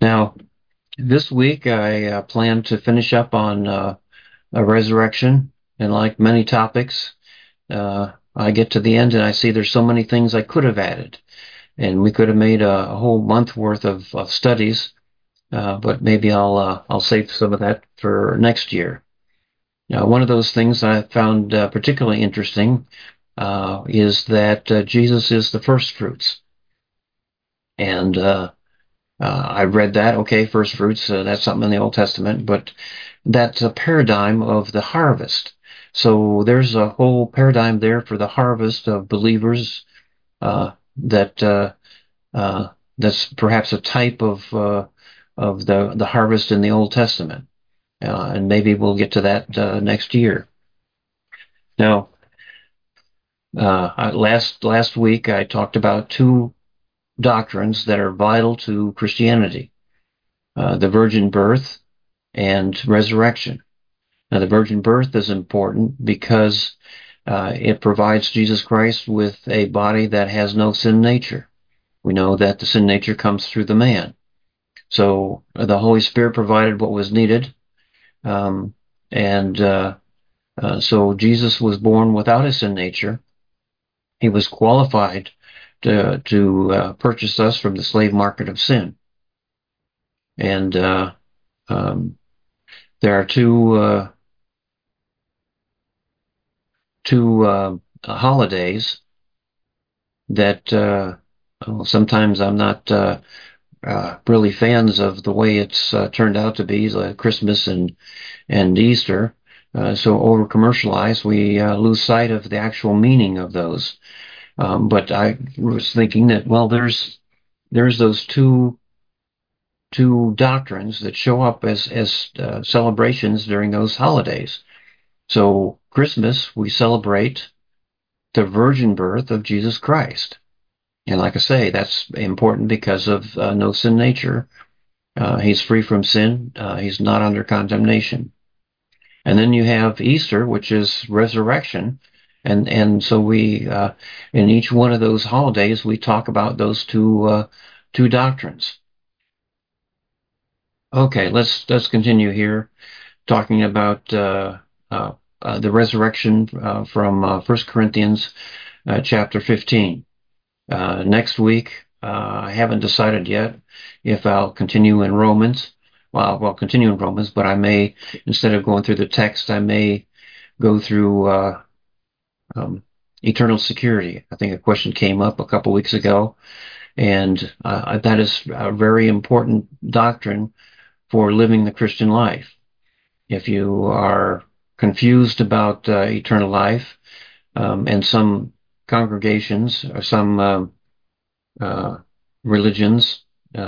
Now, this week I plan to finish up on a resurrection, and like many topics, I get to the end and I see there's so many things I could have added, and we could have made a whole month worth of studies, but maybe I'll save some of that for next year. Now, one of those things I found particularly interesting is that Jesus is the first fruits, and I read that. Okay, first fruits, that's something in the Old Testament, but that's a paradigm of the harvest. So there's a whole paradigm there for the harvest of believers uh, that that's perhaps a type of the harvest in the Old Testament, and maybe we'll get to that next year. Now, last week I talked about two doctrines that are vital to Christianity: the virgin birth and resurrection. Now, the virgin birth is important because it provides Jesus Christ with a body that has no sin nature. We know that the sin nature comes through the man. So the Holy Spirit provided what was needed. Um, and so Jesus was born without a sin nature. He was qualified to purchase us from the slave market of sin. And um, there are two holidays that sometimes I'm not really fans of the way it's turned out to be, like Christmas and Easter. So over commercialized, we lose sight of the actual meaning of those. But I was thinking that, well, there's those two doctrines that show up as celebrations during those holidays. So Christmas, we celebrate the virgin birth of Jesus Christ. And like I say, that's important because of no sin nature. He's free from sin. He's not under condemnation. And then you have Easter, which is resurrection. And so we, in each one of those holidays, we talk about those two doctrines. Okay, let's continue here talking about the resurrection from 1 Corinthians chapter 15. Next week, I haven't decided yet if I'll continue in Romans. Well, I'll continue in Romans, but I may, instead of going through the text, I may go through um, eternal security. I think a question came up a couple weeks ago, and that is a very important doctrine for living the Christian life. If you are confused about eternal life, and some congregations or some uh, religions,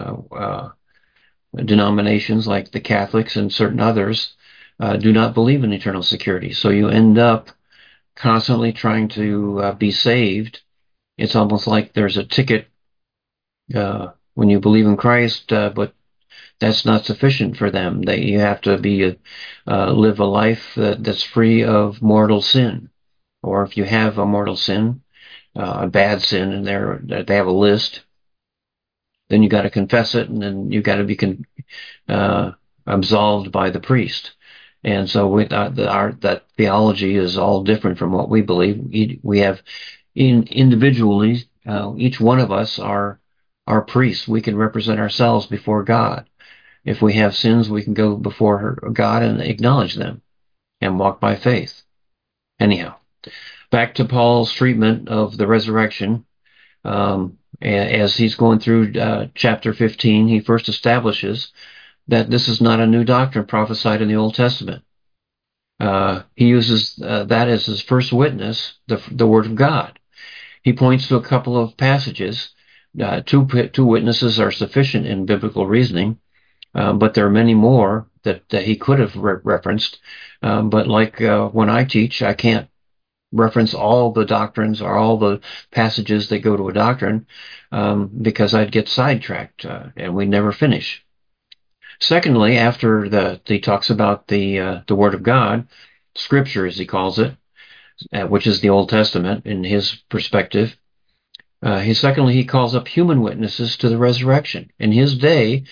denominations like the Catholics and certain others do not believe in eternal security. So you end up constantly trying to be saved. It's almost like there's a ticket when you believe in Christ, but that's not sufficient for them. You have to live a life that's free of mortal sin. Or if you have a mortal sin, a bad sin, and they have a list, then you got to confess it, and then you got to be uh, absolved by the priest. And so that theology is all different from what we believe. We have individually, each one of us are priests. We can represent ourselves before God. If we have sins, we can go before God and acknowledge them and walk by faith. Anyhow, back to Paul's treatment of the resurrection. As he's going through chapter 15, he first establishes that this is not a new doctrine prophesied in the Old Testament. He uses that as his first witness, the Word of God. He points to a couple of passages. Two witnesses are sufficient in biblical reasoning, but there are many more that he could have referenced. But like when I teach, I can't reference all the doctrines or all the passages that go to a doctrine because I'd get sidetracked and we'd never finish. Secondly, after he talks about the Word of God, Scripture as he calls it, which is the Old Testament in his perspective, secondly he calls up human witnesses to the resurrection. In his day,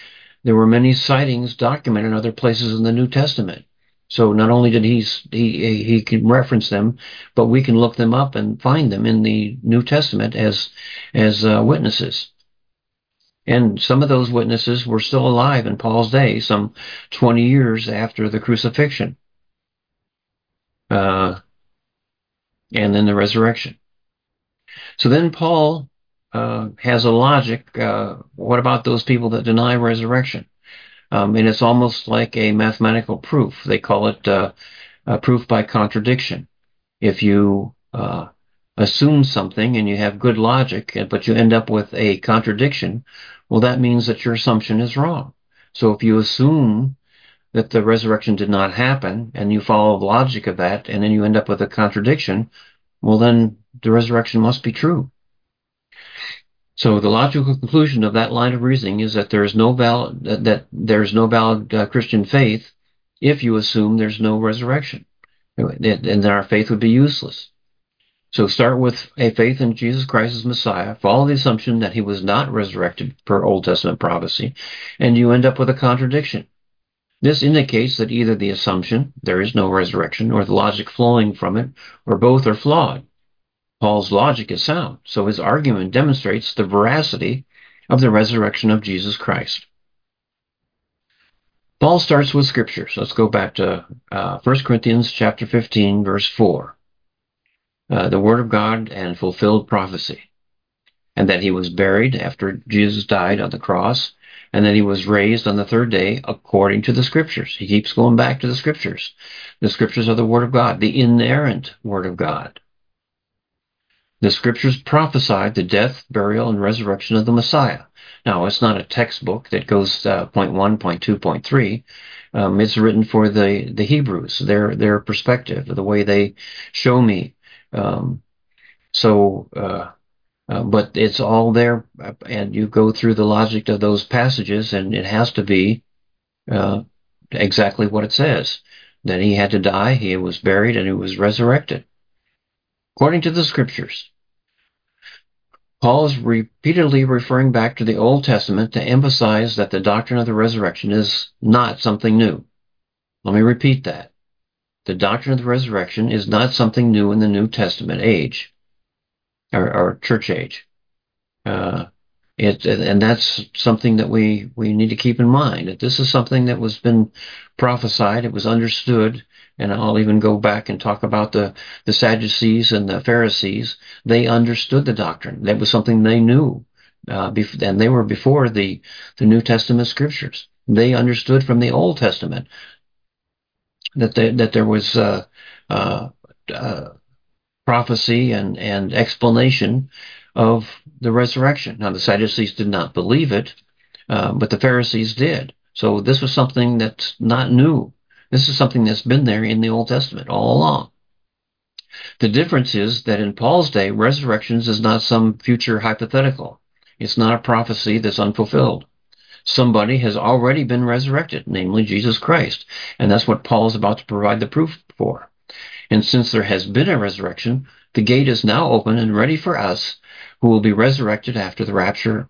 There were many sightings documented in other places in the New Testament. So not only did he can reference them, but we can look them up and find them in the New Testament as witnesses. And some of those witnesses were still alive in Paul's day, some 20 years after the crucifixion, and then the resurrection. So then Paul has a logic. What about those people that deny resurrection? And it's almost like a mathematical proof. They call it proof by contradiction. If you assume something and you have good logic, but you end up with a contradiction, well, that means that your assumption is wrong. So if you assume that the resurrection did not happen and you follow the logic of that, and then you end up with a contradiction, well, then the resurrection must be true. So the logical conclusion of that line of reasoning is that there's no valid Christian faith if you assume there's no resurrection, and then our faith would be useless. So start with a faith in Jesus Christ as Messiah, follow the assumption that he was not resurrected per Old Testament prophecy, and you end up with a contradiction. This indicates that either the assumption, there is no resurrection, or the logic flowing from it, or both are flawed. Paul's logic is sound, so his argument demonstrates the veracity of the resurrection of Jesus Christ. Paul starts with scriptures. Let's go back to 1 Corinthians chapter 15, verse 4. The word of God and fulfilled prophecy, and that he was buried after Jesus died on the cross, and that he was raised on the third day according to the scriptures. He keeps going back to the scriptures. The scriptures are the word of God, the inerrant word of God. The scriptures prophesied the death, burial, and resurrection of the Messiah. Now, it's not a textbook that goes point 1, point 2, point 3. It's written for the Hebrews, their perspective, the way they show me. But it's all there, and you go through the logic of those passages, and it has to be exactly what it says. That he had to die, he was buried, and he was resurrected. According to the scriptures, Paul is repeatedly referring back to the Old Testament to emphasize that the doctrine of the resurrection is not something new. Let me repeat that. The doctrine of the resurrection is not something new in the New Testament age, or church age. And that's something that we need to keep in mind, that this is something that was been prophesied, it was understood, and I'll even go back and talk about the Sadducees and the Pharisees. They understood the doctrine. That was something they knew, and they were before the New Testament scriptures. They understood from the Old Testament that there was prophecy and explanation of the resurrection. Now, the Sadducees did not believe it, but the Pharisees did. So this was something that's not new. This is something that's been there in the Old Testament all along. The difference is that in Paul's day, resurrections is not some future hypothetical. It's not a prophecy that's unfulfilled. Somebody has already been resurrected, namely Jesus Christ. And that's what Paul is about to provide the proof for. And since there has been a resurrection, the gate is now open and ready for us who will be resurrected after the rapture.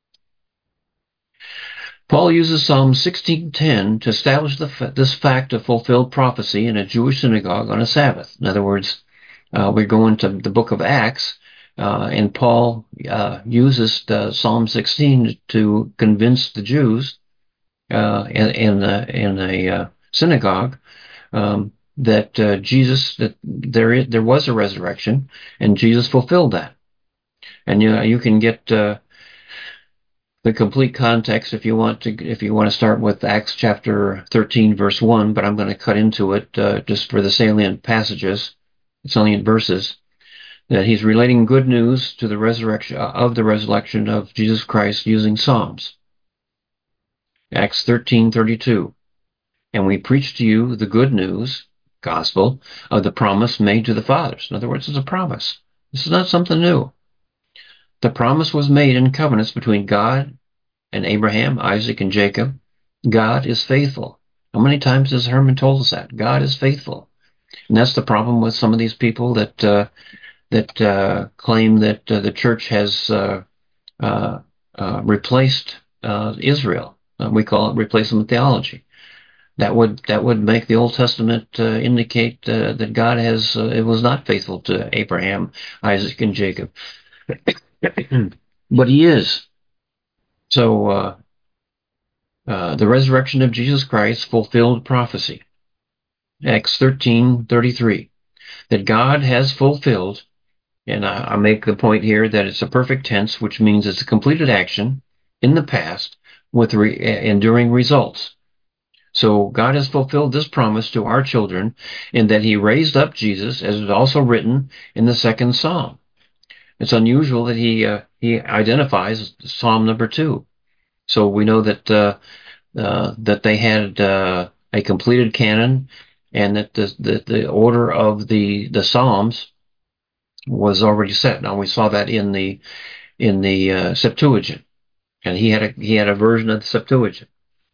Paul uses Psalm 16:10 to establish this fact of fulfilled prophecy in a Jewish synagogue on a Sabbath. In other words, we go into the book of Acts, and Paul uses Psalm 16 to convince the Jews in a synagogue that there was a resurrection, and Jesus fulfilled that. And you can get the complete context if you want to start with Acts chapter 13 verse 1, but I'm going to cut into it just for the salient passages, salient verses, that he's relating good news to the resurrection of Jesus Christ using Psalms. Acts 13:32. And we preach to you the good news, gospel, of the promise made to the fathers. In other words, it's a promise. This is not something new. The promise was made in covenants between God and Abraham, Isaac, and Jacob. God is faithful. How many times has Herman told us that? God is faithful. And that's the problem with some of these people that claim that the church has replaced Israel. We call it replacement theology. That would make the Old Testament indicate that God it was not faithful to Abraham, Isaac, and Jacob, but He is. So the resurrection of Jesus Christ fulfilled prophecy. Acts 13:33, that God has fulfilled, and I make the point here that it's a perfect tense, which means it's a completed action in the past with enduring results. So God has fulfilled this promise to our children in that He raised up Jesus, as is also written in the second Psalm. It's unusual that He identifies Psalm number 2. So we know that that they had a completed canon, and that the order of the Psalms was already set. Now we saw that in the Septuagint, and he had a version of the Septuagint.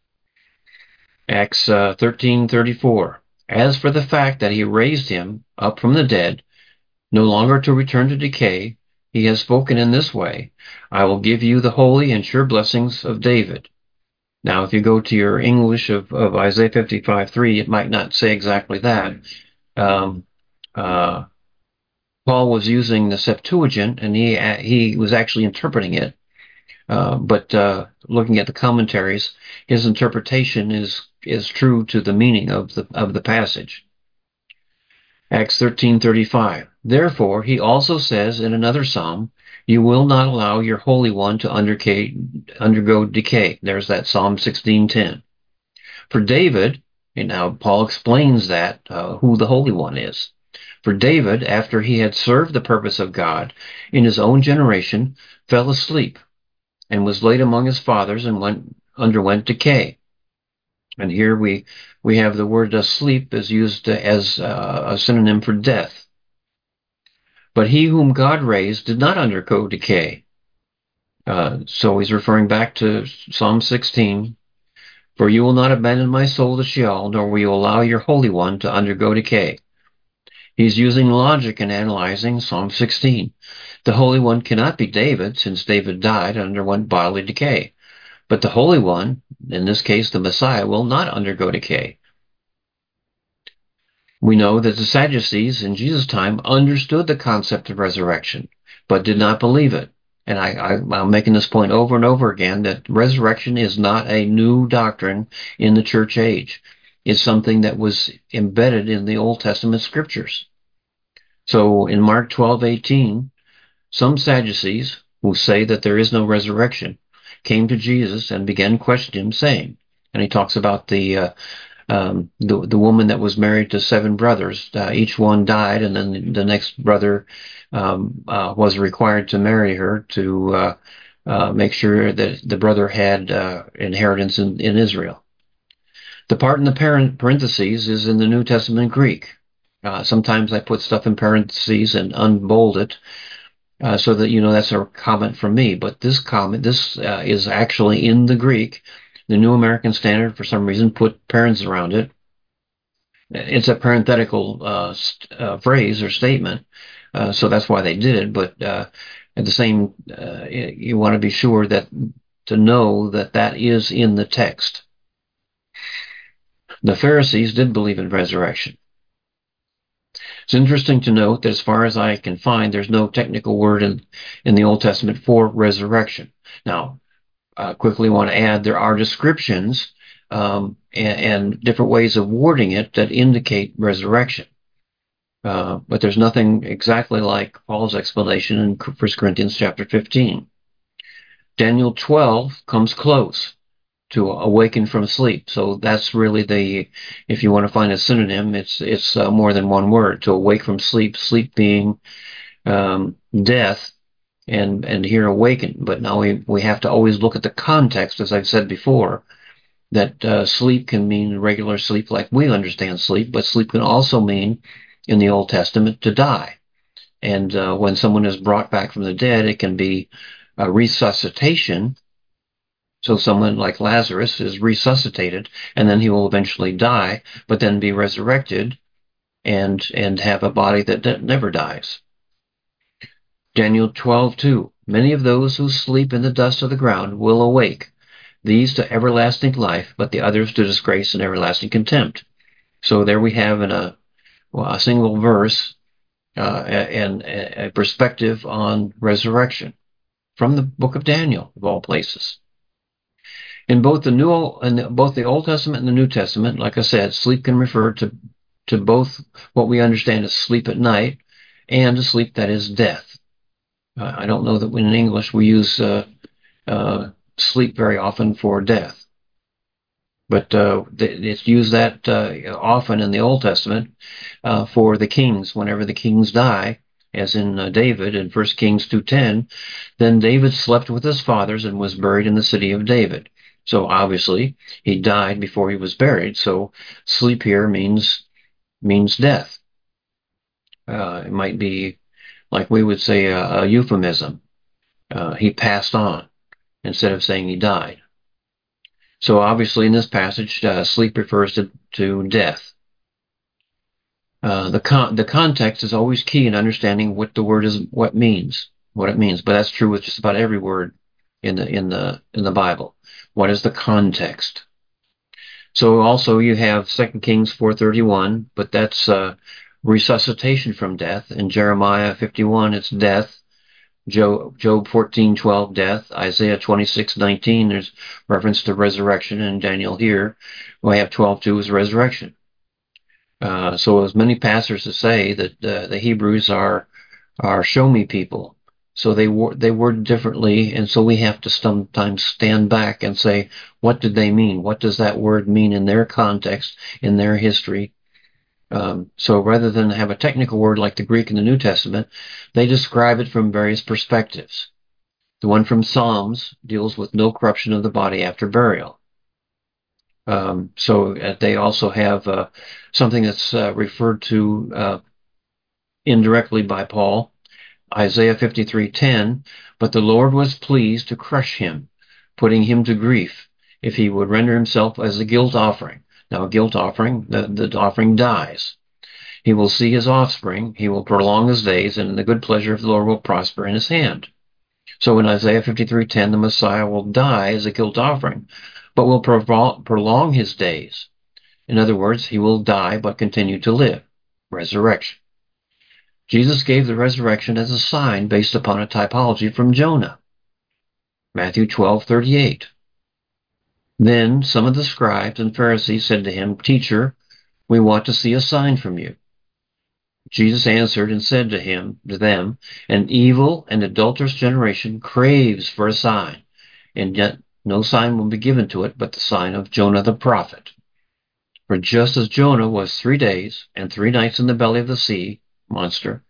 Acts 13:34. As for the fact that He raised Him up from the dead, no longer to return to decay, He has spoken in this way: I will give you the holy and sure blessings of David. Now, if you go to your English of Isaiah 55:3, it might not say exactly that. Um, uh, Paul was using the Septuagint, and he was actually interpreting it. But looking at the commentaries, his interpretation is true to the meaning of the passage. Acts 13:35. Therefore, he also says in another psalm, "You will not allow your Holy One to undergo decay." There's that Psalm 16:10. For David, and now Paul explains that who the Holy One is. For David, after he had served the purpose of God in his own generation, fell asleep and was laid among his fathers and underwent decay. And here we have the word sleep is used as a synonym for death. But he whom God raised did not undergo decay. So he's referring back to Psalm 16. For you will not abandon my soul to Sheol, nor will you allow your Holy One to undergo decay. He's using logic in analyzing Psalm 16. The Holy One cannot be David, since David died and underwent bodily decay. But the Holy One, in this case the Messiah, will not undergo decay. We know that the Sadducees in Jesus' time understood the concept of resurrection, but did not believe it. And I'm making this point over and over again, that resurrection is not a new doctrine in the church age. It's something that was embedded in the Old Testament scriptures. So in Mark 12:18, some Sadducees, who say that there is no resurrection, came to Jesus and began questioning Him, saying, and he talks about the woman that was married to 7 brothers. Each one died, and then the next brother was required to marry her to make sure that the brother had inheritance in Israel. The part in the parentheses is in the New Testament Greek. Sometimes I put stuff in parentheses and unbold it so that you know that's a comment from me. But this comment, is actually in the Greek. The New American Standard, for some reason, put parents around it. It's a parenthetical phrase or statement, so that's why they did it. But at the same, you want to be sure to know that is in the text. The Pharisees did believe in resurrection. It's interesting to note that as far as I can find, there's no technical word in the Old Testament for resurrection. Now, quickly want to add there are descriptions and different ways of wording it that indicate resurrection. But there's nothing exactly like Paul's explanation in 1 Corinthians chapter 15. Daniel 12 comes close to awaken from sleep. So that's really if you want to find a synonym, it's more than one word. To awake from sleep, sleep being death, and here awaken. But now we have to always look at the context, as I've said before, that sleep can mean regular sleep like we understand sleep, but sleep can also mean, in the Old Testament, to die. And when someone is brought back from the dead, it can be a resuscitation. So someone like Lazarus is resuscitated, and then he will eventually die, but then be resurrected and have a body that never dies. Daniel 12:2. Many of those who sleep in the dust of the ground will awake, these to everlasting life, but the others to disgrace and everlasting contempt. So there we have in a single verse and a perspective on resurrection from the book of Daniel, of all places. In both the Old Testament and the New Testament, like I said, sleep can refer to both what we understand as sleep at night and a sleep that is death. I don't know that in English we use sleep very often for death, but it's used that often in the Old Testament for the kings. Whenever the kings die, as in David in 1 Kings 2:10, then David slept with his fathers and was buried in the city of David. So obviously he died before he was buried. So sleep here means death. It might be like we would say a euphemism. He passed on instead of saying he died. So obviously in this passage, sleep refers to death. The context is always key in understanding what the word is, what it means. But that's true with just about every word in the Bible. What is the context? So also you have 2 Kings 4:31, but that's resuscitation from death. In Jeremiah 51, it's death. Job 14:12, death. Isaiah 26:19, there's reference to resurrection. And Daniel here, we have 12:2 is resurrection. So as many pastors say that the Hebrews are show me people. So they word differently, and so we have to sometimes stand back and say, what did they mean? What does that word mean in their context, in their history? So rather than have a technical word like the Greek in the New Testament, they describe it from various perspectives. The one from Psalms deals with no corruption of the body after burial. So they also have something that's referred to indirectly by Paul, Isaiah 53:10, but the Lord was pleased to crush him, putting him to grief, if he would render himself as a guilt offering. Now, a guilt offering, the offering dies. He will see his offspring, he will prolong his days, and the good pleasure of the Lord will prosper in his hand. So in Isaiah 53:10, the Messiah will die as a guilt offering, but will prolong his days. In other words, he will die but continue to live. Resurrection. Jesus gave the resurrection as a sign based upon a typology from Jonah. Matthew 12:38. Then some of the scribes and Pharisees said to him, Teacher, we want to see a sign from you. Jesus answered and said to them, an evil and adulterous generation craves for a sign, and yet no sign will be given to it but the sign of Jonah the prophet. For just as Jonah was 3 days and 3 nights in the belly of the sea monster,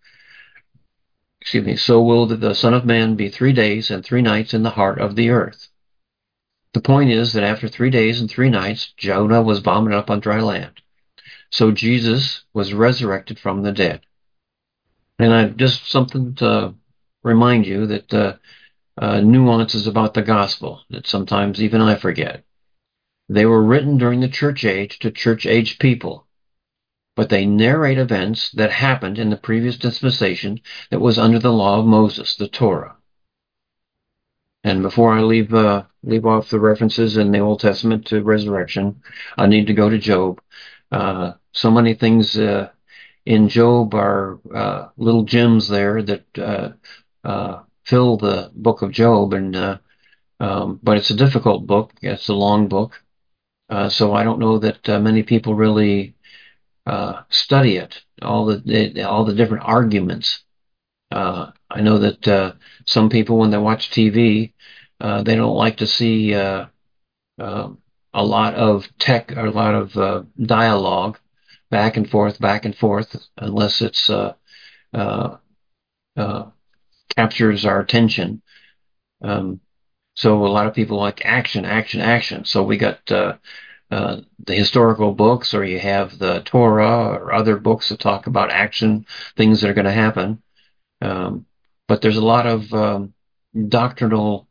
so will the Son of Man be 3 days and 3 nights in the heart of the earth. The point is that after 3 days and 3 nights, Jonah was vomited up on dry land. So Jesus was resurrected from the dead. And just something to remind you that nuances about the gospel that sometimes even I forget. They were written during the church age to church age people, but they narrate events that happened in the previous dispensation that was under the law of Moses, the Torah. And before I leave off the references in the Old Testament to resurrection, I need to go to Job. So many things in Job are little gems there that fill the book of Job, but it's a difficult book. It's a long book, so I don't know that many people really study it. All the different arguments. I know that some people, when they watch TV, they don't like to see a lot of tech or a lot of dialogue back and forth, unless it's captures our attention. So a lot of people like action, action, action. So we got the historical books, or you have the Torah or other books that talk about action, things that are going to happen. But there's a lot of doctrinal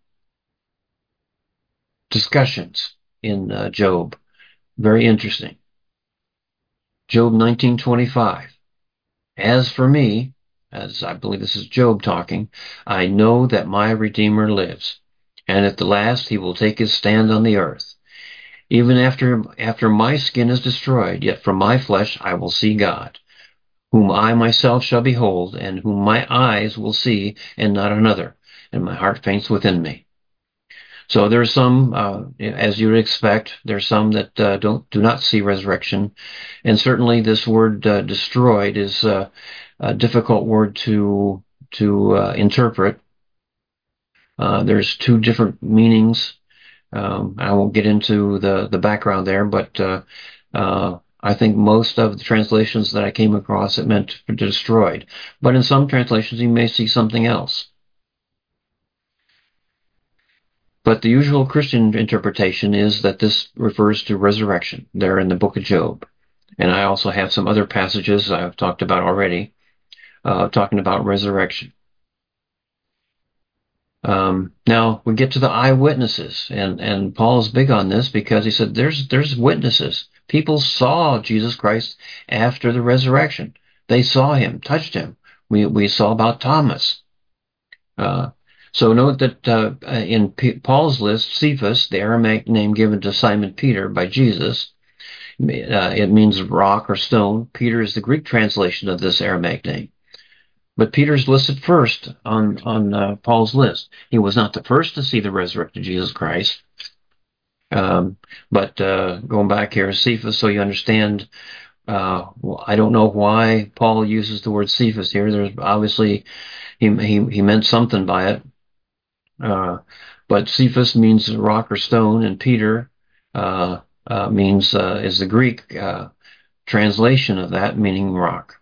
discussions in Job. Very interesting. Job 19:25. As for me, as I believe this is Job talking, I know that my Redeemer lives, and at the last he will take his stand on the earth. Even after my skin is destroyed, yet from my flesh I will see God, whom I myself shall behold, and whom my eyes will see, and not another, and my heart faints within me. So there's some, as you would expect, there's some that do not see resurrection, and certainly this word "destroyed" is a difficult word to interpret. There's two different meanings. I won't get into the background there, but I think most of the translations that I came across, it meant destroyed. But in some translations, you may see something else. But the usual Christian interpretation is that this refers to resurrection there in the book of Job. And I also have some other passages I've talked about already, talking about resurrection. Now we get to the eyewitnesses, and Paul's big on this because he said there's witnesses. People saw Jesus Christ after the resurrection. They saw him, touched him. We saw about Thomas. So note that in Paul's list, Cephas, the Aramaic name given to Simon Peter by Jesus, it means rock or stone. Peter is the Greek translation of this Aramaic name. But Peter's listed first on Paul's list. He was not the first to see the resurrected Jesus Christ. But going back here, Cephas, so you understand, I don't know why Paul uses the word Cephas here. There's obviously, he meant something by it. But Cephas means rock or stone, and Peter means is the Greek translation of that, meaning rock.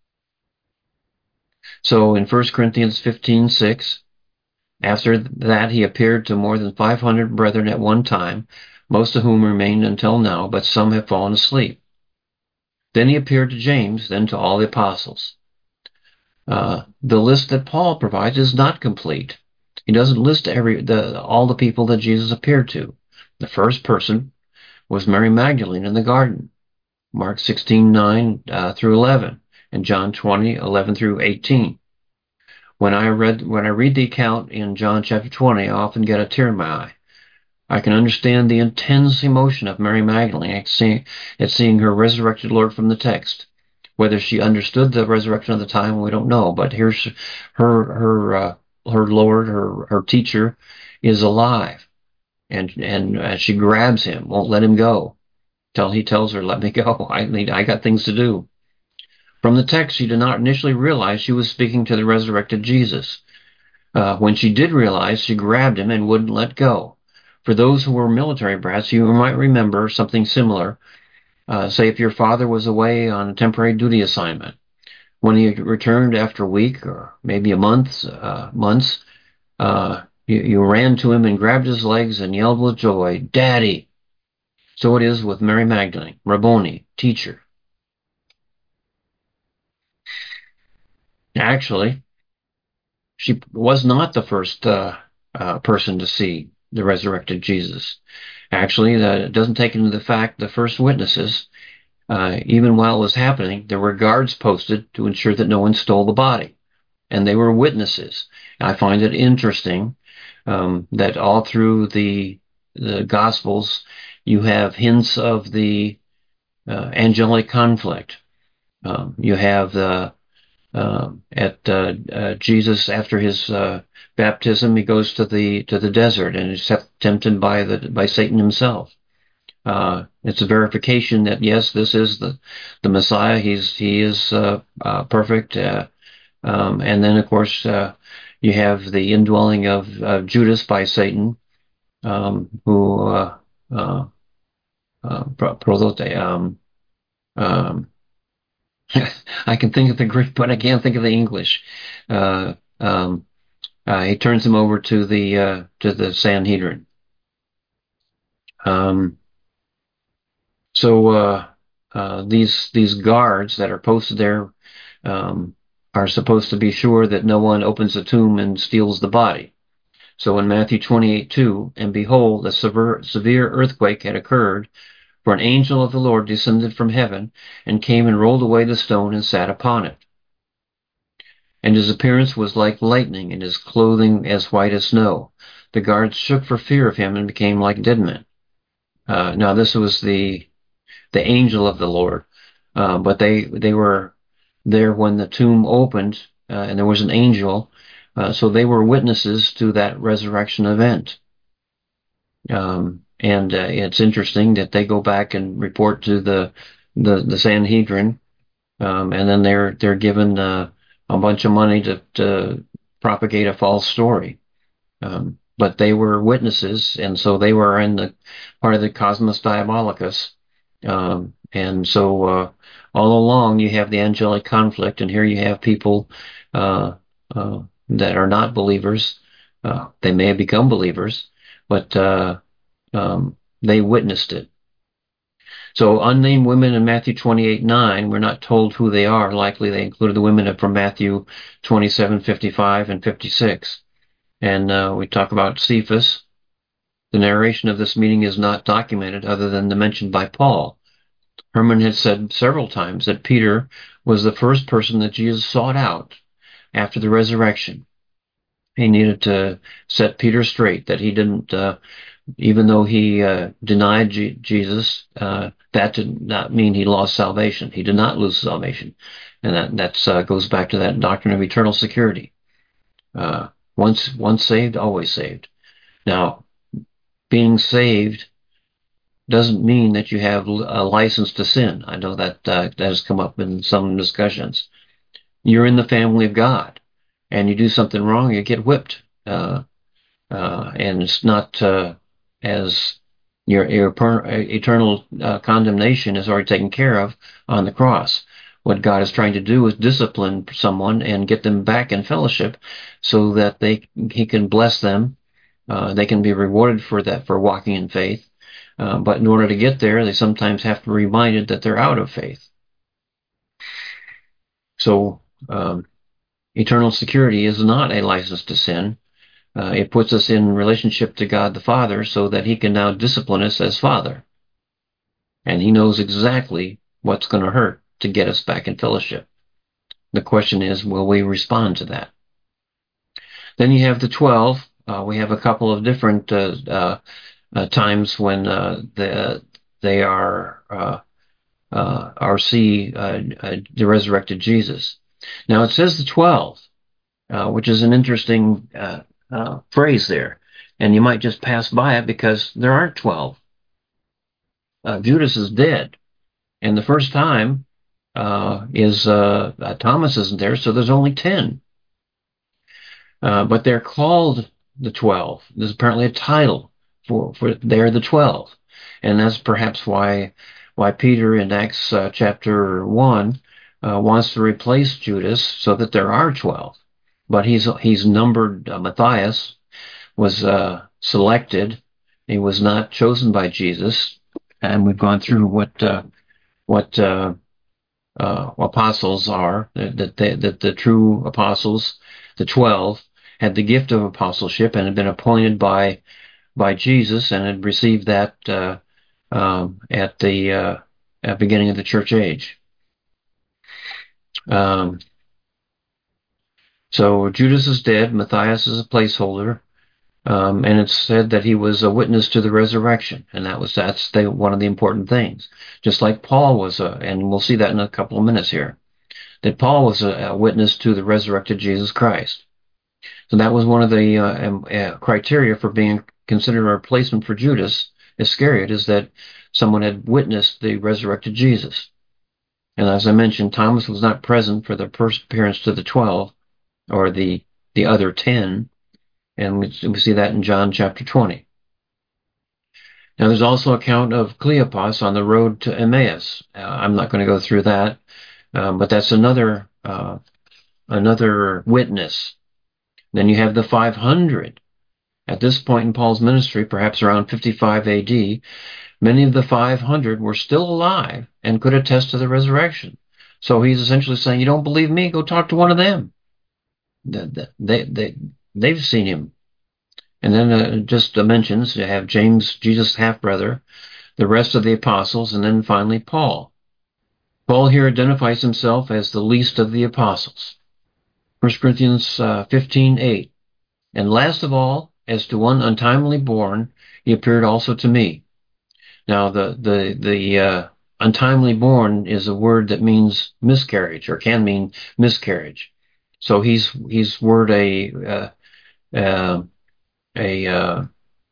So in 1 Corinthians 15:6, after that he appeared to more than 500 brethren at one time, most of whom remained until now, but some have fallen asleep. Then he appeared to James, then to all the apostles. The list that Paul provides is not complete. He doesn't list all the people that Jesus appeared to. The first person was Mary Magdalene in the garden, Mark 16:9 through 11, and John 20:11 through 18. When I read the account in John chapter 20, I often get a tear in my eye. I can understand the intense emotion of Mary Magdalene at seeing her resurrected Lord from the text. Whether she understood the resurrection at the time, we don't know. But here's her Lord, her teacher, is alive, and she grabs him, won't let him go, till he tells her, "Let me go. I got things to do." From the text, she did not initially realize she was speaking to the resurrected Jesus. When she did realize, she grabbed him and wouldn't let go. For those who were military brats, you might remember something similar. Say if your father was away on a temporary duty assignment. When he returned after a week or maybe a months, you ran to him and grabbed his legs and yelled with joy, "Daddy!" So it is with Mary Magdalene, Rabboni, teacher. Actually, she was not the first person to see the resurrected Jesus. Actually, it doesn't take into the fact the first witnesses, even while it was happening, there were guards posted to ensure that no one stole the body. And they were witnesses. I find it interesting that all through the Gospels, you have hints of the angelic conflict. You have Jesus after his baptism, he goes to the desert and is tempted by Satan himself. It's a verification that yes, this is the Messiah. He is perfect. And then of course you have the indwelling of Judas by Satan, who I can think of the Greek, but I can't think of the English. He turns him over to the Sanhedrin. So these guards that are posted there are supposed to be sure that no one opens the tomb and steals the body. So in Matthew 28:2, and behold, a severe earthquake had occurred, for an angel of the Lord descended from heaven and came and rolled away the stone and sat upon it. And his appearance was like lightning, and his clothing as white as snow. the guards shook for fear of him and became like dead men. Now this was the angel of the Lord, but they were there when the tomb opened, and there was an angel, so they were witnesses to that resurrection event. And it's interesting that they go back and report to the Sanhedrin, and then they're given a bunch of money to propagate a false story. But they were witnesses, and so they were in the part of the Cosmos Diabolicus. And so all along you have the angelic conflict, and here you have people that are not believers. They may have become believers, but they witnessed it. So unnamed women in Matthew 28:9, we're not told who they are. Likely they included the women from Matthew 27:55 and 56. And we talk about Cephas. The narration of this meeting is not documented other than the mention by Paul. Herman had said several times that Peter was the first person that Jesus sought out after the resurrection. He needed to set Peter straight, that he didn't, even though he denied Jesus, that did not mean he lost salvation. He did not lose salvation. And that goes back to that doctrine of eternal security. Once saved, always saved. Now, being saved doesn't mean that you have a license to sin. I know that that has come up in some discussions. You're in the family of God, and you do something wrong, you get whipped. And it's not as your eternal condemnation is already taken care of on the cross. What God is trying to do is discipline someone and get them back in fellowship so that he can bless them. They can be rewarded for that, for walking in faith. But in order to get there, they sometimes have to be reminded that they're out of faith. So eternal security is not a license to sin. It puts us in relationship to God the Father so that he can now discipline us as Father. And he knows exactly what's going to hurt to get us back in fellowship. The question is, will we respond to that? Then you have the 12. We have a couple of different times when they see the resurrected Jesus. Now it says the 12, which is an interesting phrase there, and you might just pass by it because there aren't 12. Judas is dead, and the first time is Thomas isn't there, so there's only 10. But they're called the 12. There's apparently a title for they're the 12, and that's perhaps why Peter in Acts chapter 1 wants to replace Judas so that there are 12. But he's numbered. Matthias was selected. He was not chosen by Jesus, and we've gone through what apostles are. That the true apostles, the 12, had the gift of apostleship and had been appointed by Jesus and had received that at the beginning of the church age. So Judas is dead. Matthias is a placeholder. And it's said that he was a witness to the resurrection, and that's one of the important things. Just like Paul was, and we'll see that in a couple of minutes here, that Paul was a witness to the resurrected Jesus Christ. So that was one of the criteria for being considered a replacement for Judas Iscariot, is that someone had witnessed the resurrected Jesus. And as I mentioned, Thomas was not present for the first appearance to the 12, or the other 10. And we see that in John chapter 20. Now there's also an account of Cleopas on the road to Emmaus. I'm not going to go through that, but that's another witness. Then you have the 500. At this point in Paul's ministry, perhaps around 55 AD, many of the 500 were still alive and could attest to the resurrection. So he's essentially saying, you don't believe me? Go talk to one of them. They've seen him. And then just mentions, you have James, Jesus' half-brother, the rest of the apostles, and then finally Paul. Paul here identifies himself as the least of the apostles. 1 Corinthians 15:8. And last of all, as to one untimely born, he appeared also to me. Now, the untimely born is a word that means miscarriage, or can mean miscarriage. So he's word a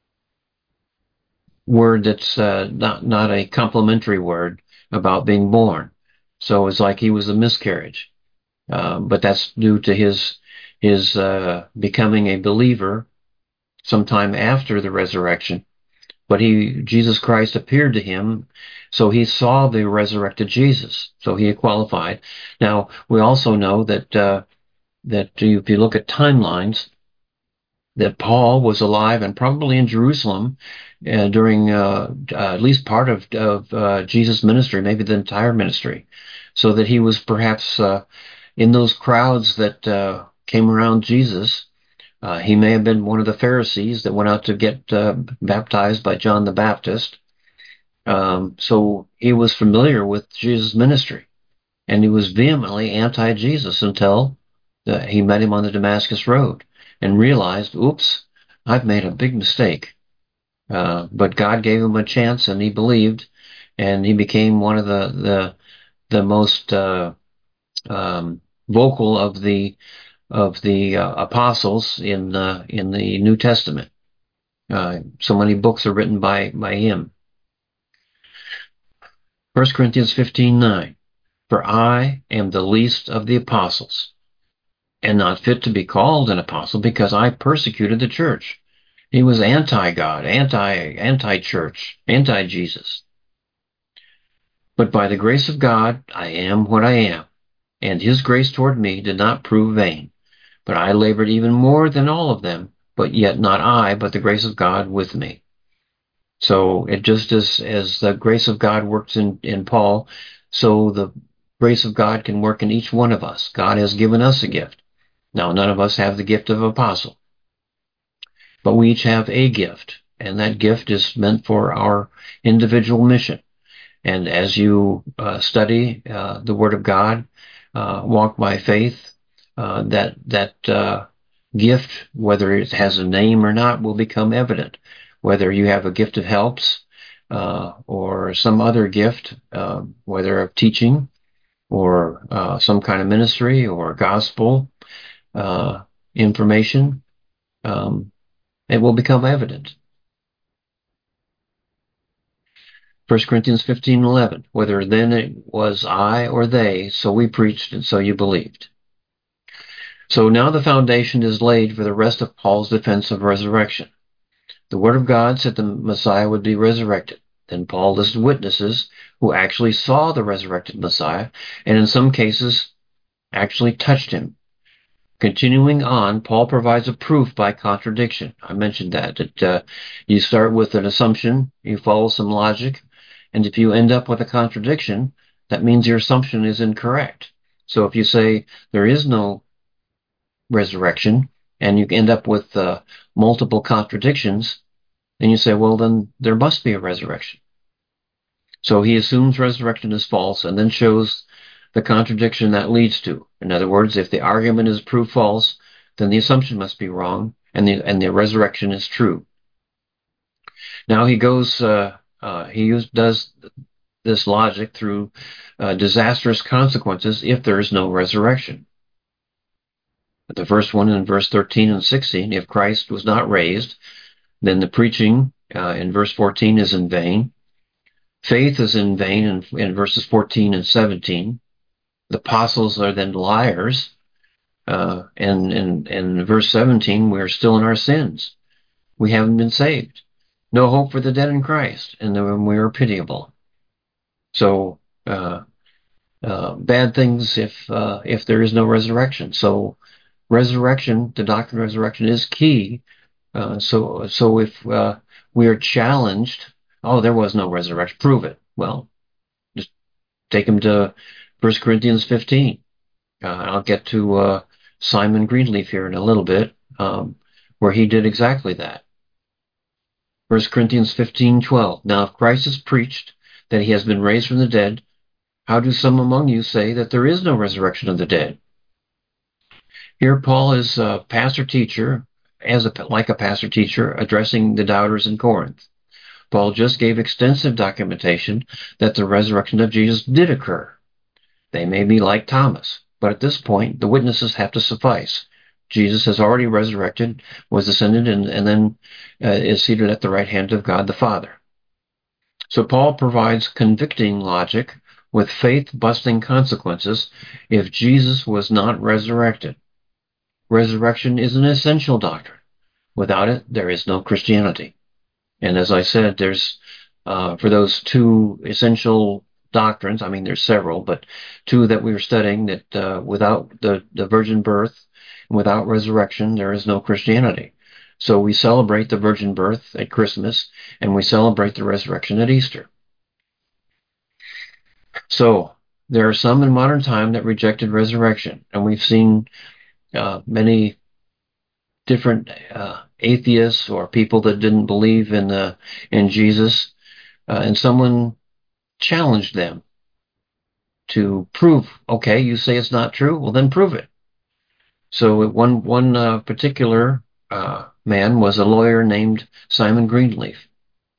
word that's not a complimentary word about being born. So it's like he was a miscarriage, but that's due to his becoming a believer sometime after the resurrection. But Jesus Christ appeared to him, so he saw the resurrected Jesus. So he qualified. Now we also know that if you look at timelines, that Paul was alive and probably in Jerusalem during at least part of Jesus' ministry, maybe the entire ministry, so that he was perhaps in those crowds that came around Jesus. He may have been one of the Pharisees that went out to get baptized by John the Baptist. So he was familiar with Jesus' ministry, and he was vehemently anti-Jesus until he met him on the Damascus Road and realized, oops, I've made a big mistake. But God gave him a chance, and he believed, and he became one of the most vocal of the apostles in the New Testament. So many books are written by him. 1 Corinthians 15:9. For I am the least of the apostles, and not fit to be called an apostle, because I persecuted the church. He was anti-God, anti-church, anti-Jesus. But by the grace of God, I am what I am, and his grace toward me did not prove vain. But I labored even more than all of them, but yet not I, but the grace of God with me. So it just as the grace of God works in Paul, so the grace of God can work in each one of us. God has given us a gift. Now, none of us have the gift of apostle, but we each have a gift, and that gift is meant for our individual mission. And as you study the Word of God, walk by faith, that gift, whether it has a name or not, will become evident. Whether you have a gift of helps or some other gift, whether of teaching or some kind of ministry or gospel information, it will become evident. 1 Corinthians 15:11. Whether then it was I or they, so we preached and so you believed. So now the foundation is laid for the rest of Paul's defense of resurrection. The Word of God said the Messiah would be resurrected. Then Paul listed witnesses who actually saw the resurrected Messiah, and in some cases actually touched him. Continuing on, Paul provides a proof by contradiction. I mentioned that you start with an assumption, you follow some logic, and if you end up with a contradiction, that means your assumption is incorrect. So if you say there is no resurrection, and you end up with multiple contradictions, then you say, well, then there must be a resurrection. So he assumes resurrection is false and then shows the contradiction that leads to. In other words, if the argument is proved false, then the assumption must be wrong, and the resurrection is true. Now he goes, does this logic through disastrous consequences if there is no resurrection. The first one in verse 13 and 16, if Christ was not raised, then the preaching in verse 14 is in vain. Faith is in vain in verses 14 and 17. The apostles are then liars. And in verse 17, we're still in our sins. We haven't been saved. No hope for the dead in Christ, and we are pitiable. So bad things if there is no resurrection. So resurrection, the doctrine of resurrection is key. So if we are challenged, oh, there was no resurrection, prove it. Well, just take them to 1 Corinthians 15. I'll get to Simon Greenleaf here in a little bit, where he did exactly that. 1 Corinthians 15:12. Now, if Christ is preached that he has been raised from the dead, how do some among you say that there is no resurrection of the dead? Here Paul is a pastor-teacher like a pastor teacher addressing the doubters in Corinth. Paul just gave extensive documentation that the resurrection of Jesus did occur. They may be like Thomas, but at this point, the witnesses have to suffice. Jesus has already resurrected, was ascended, and then is seated at the right hand of God the Father. So Paul provides convicting logic with faith-busting consequences if Jesus was not resurrected. Resurrection is an essential doctrine. Without it, there is no Christianity. And as I said, there's, for those two essential doctrines, I mean, there's several, but two that we were studying, that without the virgin birth and without resurrection, there is no Christianity. So we celebrate the virgin birth at Christmas, and we celebrate the resurrection at Easter. So there are some in modern time that rejected resurrection, and we've seen many different atheists or people that didn't believe in Jesus, and someone challenged them to prove, okay, you say it's not true, well then prove it. So one particular man was a lawyer named Simon Greenleaf.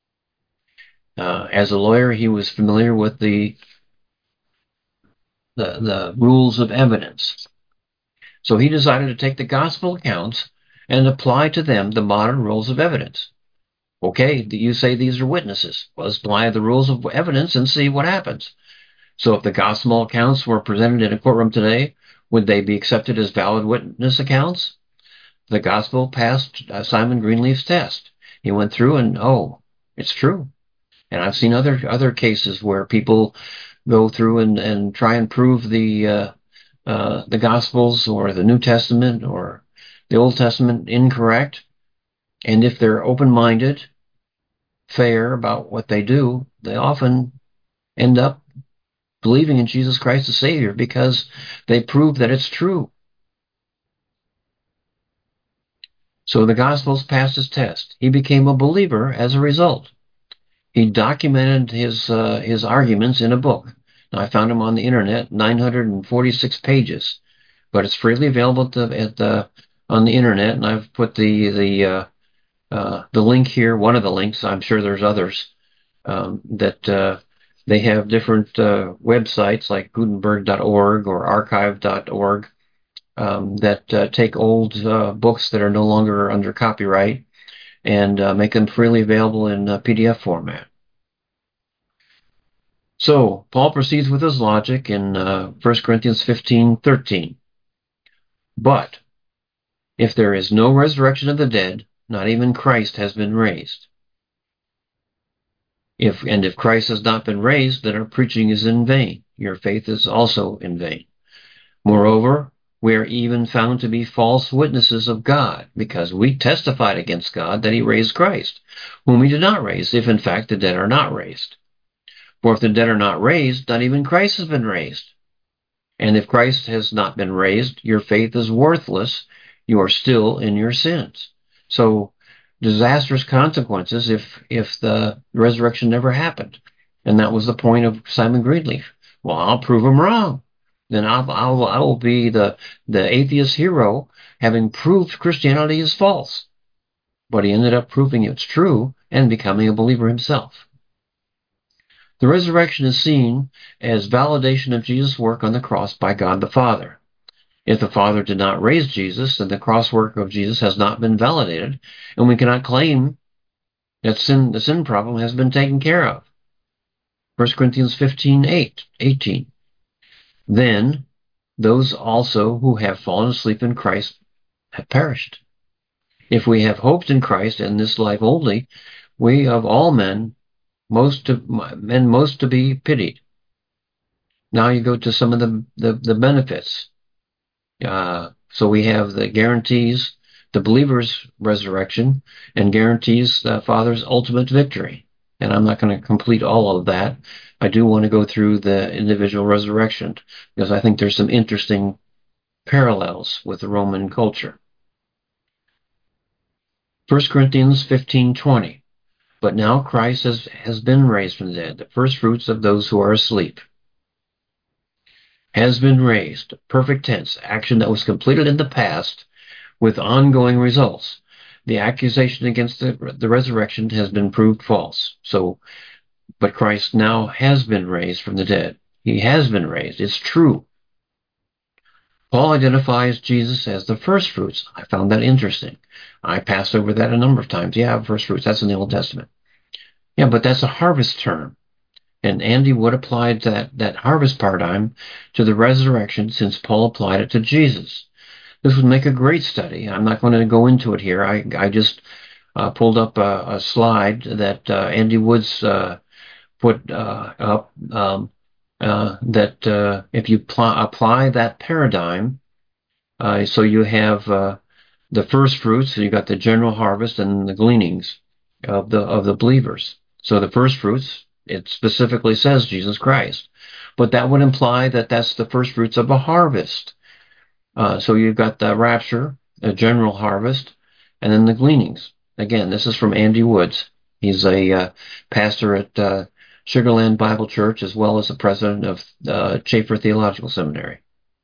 As a lawyer, he was familiar with the rules of evidence. So he decided to take the gospel accounts and apply to them the modern rules of evidence. Okay, you say these are witnesses. Well, let's apply the rules of evidence and see what happens. So if the gospel accounts were presented in a courtroom today, would they be accepted as valid witness accounts? The gospel passed Simon Greenleaf's test. He went through and, oh, it's true. And I've seen other cases where people go through and try and prove the Gospels or the New Testament or the Old Testament incorrect. And if they're open-minded, fair about what they do, they often end up believing in Jesus Christ as Savior because they prove that it's true. So the Gospels passed his test. He became a believer as a result. He documented his arguments in a book. Now, I found them on the internet, 946 pages, but it's freely available on the internet, and I've put the link here, one of the links. I'm sure there's others that they have different websites like Gutenberg.org or Archive.org that take old books that are no longer under copyright and make them freely available in PDF format. So Paul proceeds with his logic in 1 Corinthians 15:13. But if there is no resurrection of the dead, not even Christ has been raised. If Christ has not been raised, then our preaching is in vain. Your faith is also in vain. Moreover, we are even found to be false witnesses of God, because we testified against God that he raised Christ, whom he did not raise, if in fact the dead are not raised. For if the dead are not raised, not even Christ has been raised. And if Christ has not been raised, your faith is worthless. You are still in your sins. So disastrous consequences if the resurrection never happened. And that was the point of Simon Greenleaf. Well, I'll prove him wrong. Then I will be the atheist hero, having proved Christianity is false. But he ended up proving it's true and becoming a believer himself. The resurrection is seen as validation of Jesus' work on the cross by God the Father. If the Father did not raise Jesus, then the cross work of Jesus has not been validated, and we cannot claim that the sin problem has been taken care of. 1 Corinthians 15:18. Then those also who have fallen asleep in Christ have perished. If we have hoped in Christ in this life only, we of all men most to be pitied. Now you go to some of the benefits. So we have the guarantees, the believer's resurrection, and guarantees the Father's ultimate victory. And I'm not going to complete all of that. I do want to go through the individual resurrection because I think there's some interesting parallels with the Roman culture. 1 Corinthians 15:20. But now Christ has been raised from the dead, the first fruits of those who are asleep. Has been raised, perfect tense, action that was completed in the past with ongoing results. The accusation against the resurrection has been proved false. But Christ now has been raised from the dead. He has been raised. It's true. Paul identifies Jesus as the first fruits. I found that interesting. I passed over that a number of times. Yeah, first fruits, that's in the Old Testament. Yeah, but that's a harvest term. And Andy Wood applied that harvest paradigm to the resurrection since Paul applied it to Jesus. This would make a great study. I'm not going to go into it here. I just pulled up a slide that Andy Woods put up that if you apply that paradigm, so you have the first fruits, so you got the general harvest and the gleanings of the believers. So the first fruits, it specifically says Jesus Christ, but that would imply that that's the first fruits of a harvest. So you've got the rapture, a general harvest, and then the gleanings. Again, this is from Andy Woods. He's a pastor at Sugarland Bible Church, as well as the president of Chafer Theological Seminary.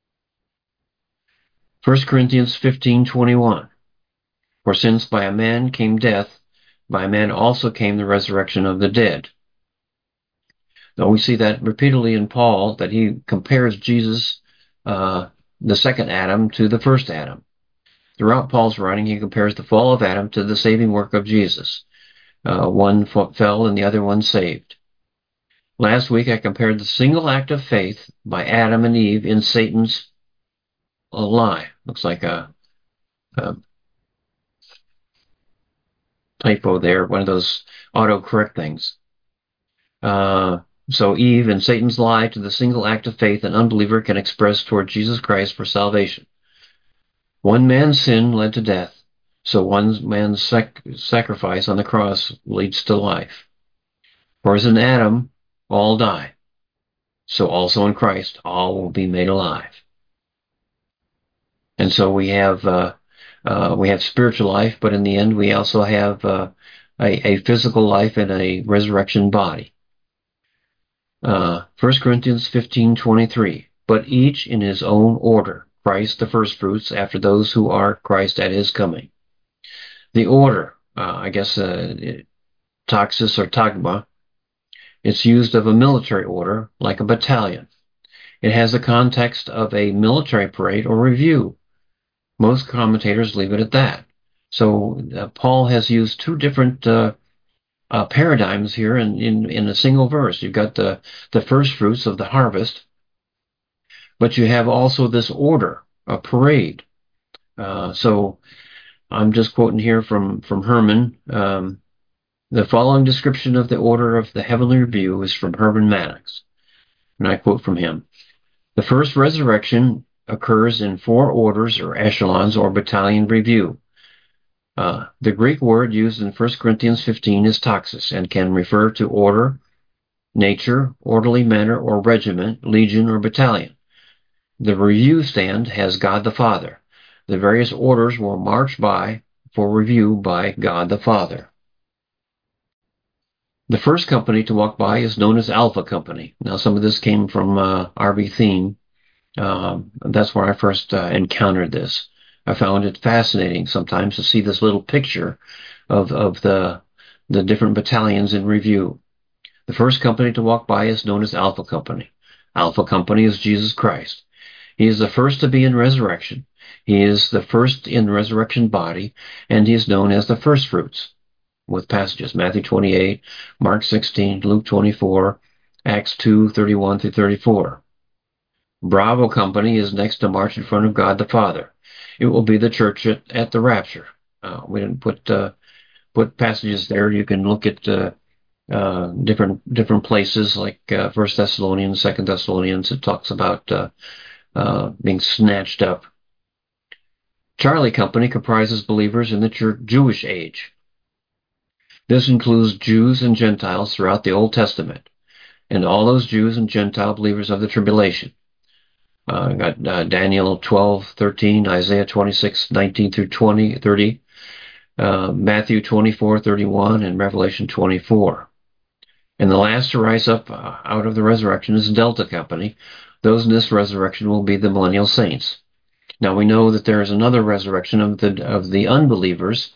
1 Corinthians 15:21. For since by a man came death, by a man also came the resurrection of the dead. Now we see that repeatedly in Paul, that he compares Jesus, the second Adam, to the first Adam. Throughout Paul's writing, he compares the fall of Adam to the saving work of Jesus. One fell and the other one saved. Last week, I compared the single act of faith by Adam and Eve in Satan's lie. Looks like a typo there, one of those autocorrect things. So Eve and Satan's lie to the single act of faith an unbeliever can express toward Jesus Christ for salvation. One man's sin led to death, so one man's sacrifice on the cross leads to life. For as in Adam, all die, so also in Christ all will be made alive. And so we have spiritual life, but in the end we also have a physical life and a resurrection body. 1 Corinthians 15:23. But each in his own order, Christ the firstfruits, after those who are Christ at his coming. The order, taxis or tagma, it's used of a military order, like a battalion. It has the context of a military parade or review. Most commentators leave it at that. So Paul has used two different paradigms here in a single verse. You've got the first fruits of the harvest, but you have also this order, a parade. So I'm just quoting here from Herman. The following description of the order of the heavenly review is from Herman Mannix, and I quote from him. The first resurrection occurs in four orders or echelons or battalion review. The Greek word used in 1 Corinthians 15 is taxis and can refer to order, nature, orderly manner, or regiment, legion, or battalion. The review stand has God the Father. The various orders will march by for review by God the Father. The first company to walk by is known as Alpha Company. Now, some of this came from R.B. Thiem. That's where I first encountered this. I found it fascinating sometimes to see this little picture of the different battalions in review. The first company to walk by is known as Alpha Company. Alpha Company is Jesus Christ. He is the first to be in resurrection. He is the first in resurrection body, and he is known as the first fruits, with passages Matthew 28, Mark 16, Luke 24, Acts 2:31 through 34. Bravo Company is next to march in front of God the Father. It will be the church at the rapture. We didn't put passages there. You can look at different places like 1 Thessalonians, 2 Thessalonians. It talks about being snatched up. Charlie Company comprises believers in the Jewish age. This includes Jews and Gentiles throughout the Old Testament, and all those Jews and Gentile believers of the tribulation. Got Daniel 12:13, Isaiah 26:19 through 30, Matthew 24:31, and Revelation 24. And the last to rise up out of the resurrection is Delta Company. Those in this resurrection will be the millennial saints. Now we know that there is another resurrection of the unbelievers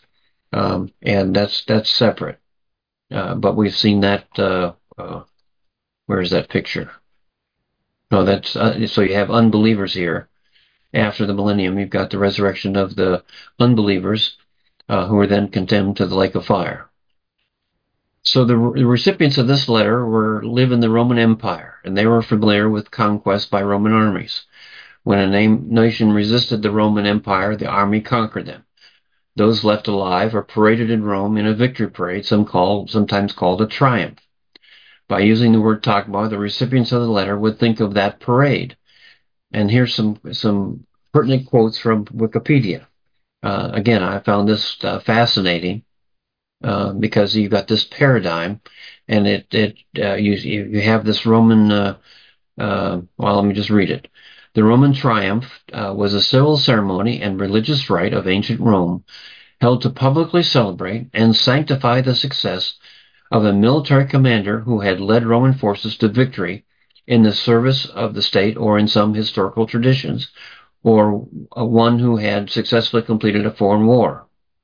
and that's separate. But we've seen that. Where is that picture? No, that's so you have unbelievers here. After the millennium, you've got the resurrection of the unbelievers, who are then condemned to the lake of fire. So the recipients of this letter live in the Roman Empire, and they were familiar with conquest by Roman armies. When a nation resisted the Roman Empire, the army conquered them. Those left alive are paraded in Rome in a victory parade, sometimes called a triumph. By using the word tagma, the recipients of the letter would think of that parade. And here's some pertinent quotes from Wikipedia. Again, I found this fascinating, because you've got this paradigm, and you have this Roman. Well, let me just read it. The Roman triumph was a civil ceremony and religious rite of ancient Rome, held to publicly celebrate and sanctify the success of a military commander who had led Roman forces to victory in the service of the state, or in some historical traditions, or one who had successfully completed a foreign war.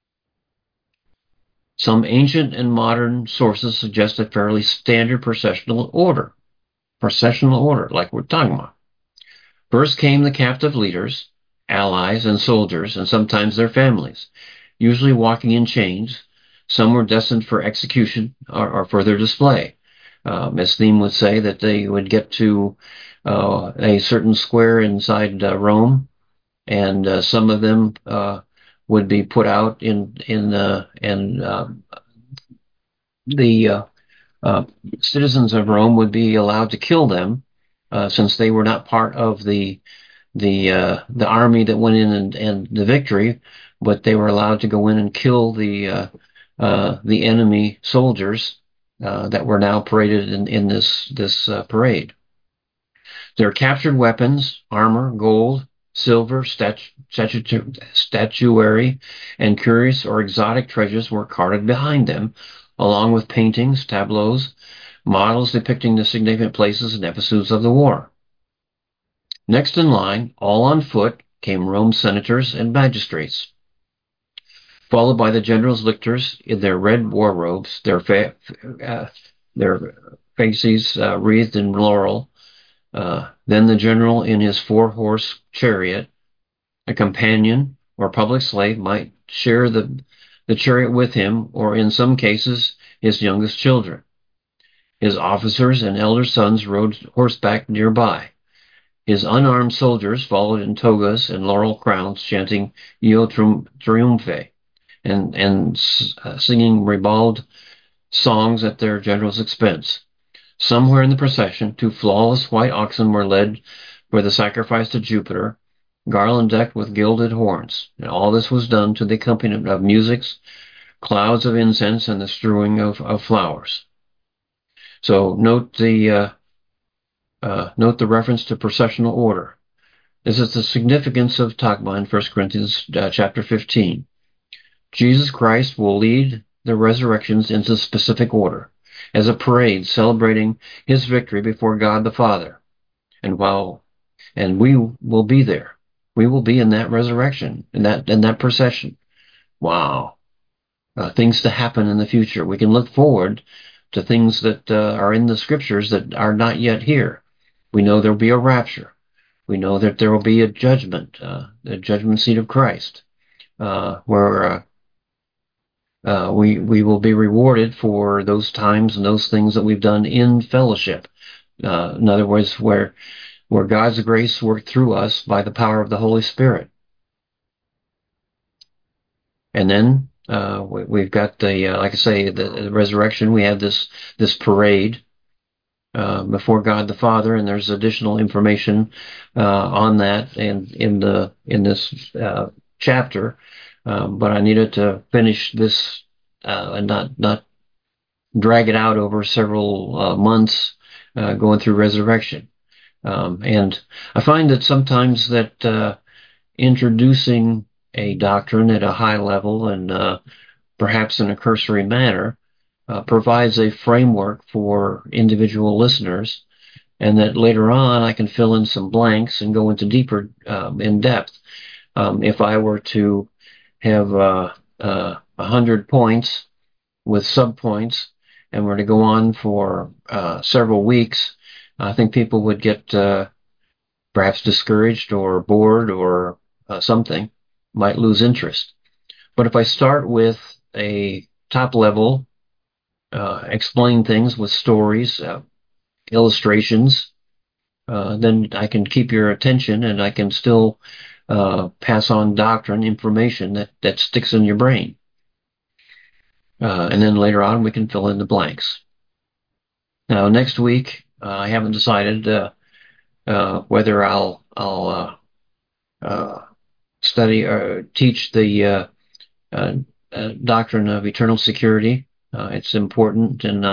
Some ancient and modern sources suggest a fairly standard processional order, like we're talking about. First came the captive leaders, allies, and soldiers, and sometimes their families, usually walking in chains. Some were destined for execution or further display. As Theme would say, that they would get to a certain square inside Rome, and some of them would be put out and the citizens of Rome would be allowed to kill them, since they were not part of the army that went in and the victory, but they were allowed to go in and kill the enemy soldiers that were now paraded in this parade. Their captured weapons, armor, gold, silver, statuary, and curious or exotic treasures were carted behind them, along with paintings, tableaus, models depicting the significant places and episodes of the war. Next in line, all on foot, came Rome's senators and magistrates, followed by the generals lictors in their red war robes, their faces wreathed in laurel. Then the general in his 4-horse chariot. A companion or public slave might share the chariot with him, or in some cases, his youngest children. His officers and elder sons rode horseback nearby. His unarmed soldiers followed in togas and laurel crowns, chanting Io Triumphe, and singing ribald songs at their general's expense. Somewhere in the procession, 2 flawless white oxen were led for the sacrifice to Jupiter, garland decked with gilded horns. And all this was done to the accompaniment of musics, clouds of incense, and the strewing of flowers. So note the reference to processional order. This is the significance of tagma in 1 Corinthians chapter 15. Jesus Christ will lead the resurrections into specific order, as a parade celebrating his victory before God the Father. And we will be there. We will be in that resurrection, in that procession. Wow. Things to happen in the future. We can look forward to things that are in the scriptures that are not yet here. We know there will be a rapture. We know that there will be a judgment, the judgment seat of Christ, where we will be rewarded for those times and those things that we've done in fellowship. In other words, where God's grace worked through us by the power of the Holy Spirit. And then we've got like I say, the resurrection. We have this parade before God the Father, and there's additional information on that and in this chapter. But I needed to finish this and not drag it out over several months going through resurrection. And I find that sometimes that introducing a doctrine at a high level and perhaps in a cursory manner provides a framework for individual listeners, and that later on I can fill in some blanks and go into deeper in depth. If I were to have 100 points with subpoints and were to go on for several weeks, I think people would get perhaps discouraged or bored or something, might lose interest. But if I start with a top level, explain things with stories, illustrations, then I can keep your attention and I can still pass on doctrine, information that sticks in your brain. And then later on, we can fill in the blanks. Now, next week, I haven't decided whether I'll study or teach the doctrine of eternal security. It's important, and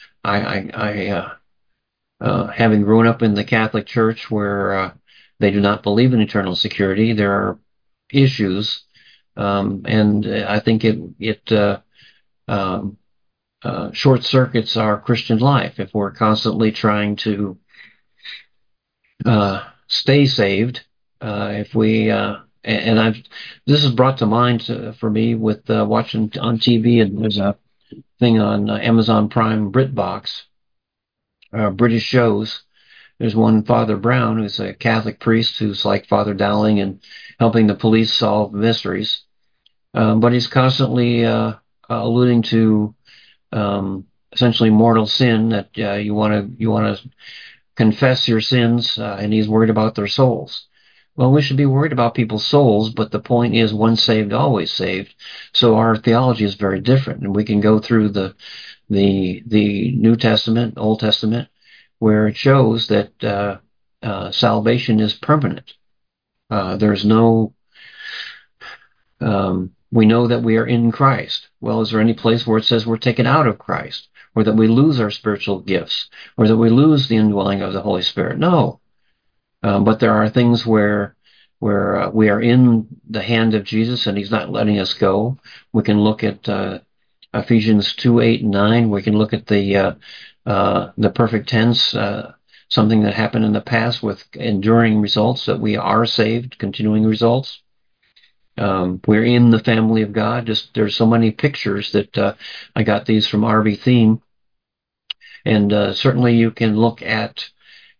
having grown up in the Catholic Church where they do not believe in eternal security, there are issues, and I think it short circuits our Christian life if we're constantly trying to stay saved. If we and this is brought to mind for me with watching on TV, and there's a thing on Amazon Prime BritBox, British shows. There's one Father Brown who's a Catholic priest who's like Father Dowling and helping the police solve mysteries, but he's constantly alluding to essentially mortal sin, that you want to confess your sins, and he's worried about their souls. Well, we should be worried about people's souls, but the point is, once saved, always saved. So our theology is very different, and we can go through the New Testament, Old Testament, where it shows that salvation is permanent. There's no we know that we are in Christ. Well, is there any place where it says we're taken out of Christ, or that we lose our spiritual gifts, or that we lose the indwelling of the Holy Spirit? No. But there are things where we are in the hand of Jesus and he's not letting us go. We can look at Ephesians 2:8 and 9. We can look at the perfect tense, something that happened in the past with enduring results, that we are saved, continuing results. We're in the family of God. There's so many pictures that I got these from R.B. Theme, and certainly you can look at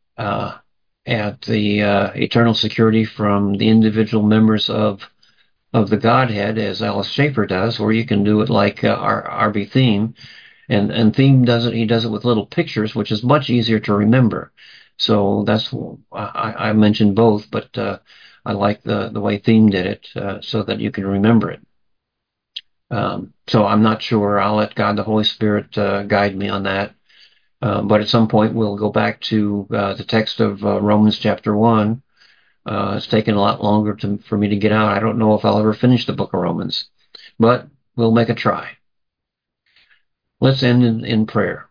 the eternal security from the individual members of the Godhead, as Alice Schaefer does, or you can do it like R.B. Theme, and Theme does it. He does it with little pictures, which is much easier to remember. So that's I mentioned both, but I like the way Theme did it, so that you can remember it. So I'm not sure. I'll let God, the Holy Spirit, guide me on that. But at some point, we'll go back to the text of Romans chapter 1. It's taken a lot longer for me to get out. I don't know if I'll ever finish the book of Romans, but we'll make a try. Let's end in prayer.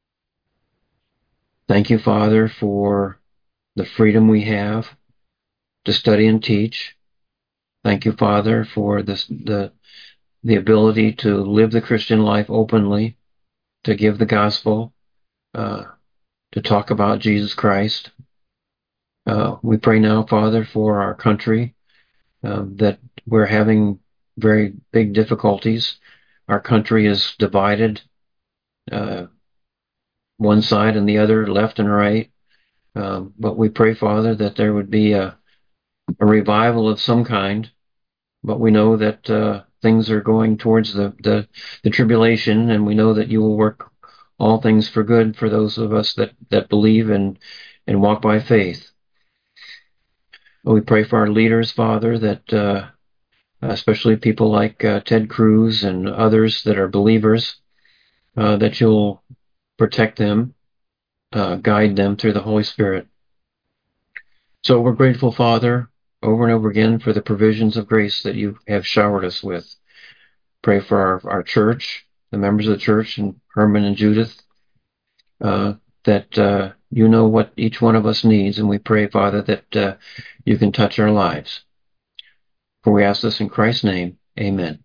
Thank you, Father, for the freedom we have to study and teach. Thank you, Father, for the ability to live the Christian life openly, to give the gospel, to talk about Jesus Christ. We pray now, Father, for our country, that we're having very big difficulties. Our country is divided, one side and the other, left and right. But we pray, Father, that there would be a revival of some kind. But we know that things are going towards the tribulation, and we know that you will work all things for good for those of us that believe and walk by faith. We pray for our leaders, Father, that especially people like Ted Cruz and others that are believers, that you'll protect them, guide them through the Holy Spirit. So we're grateful, Father, over and over again for the provisions of grace that you have showered us with. Pray for our church, the members of the church, and Herman and Judith, that you know what each one of us needs, and we pray, Father, that you can touch our lives. For we ask this in Christ's name. Amen.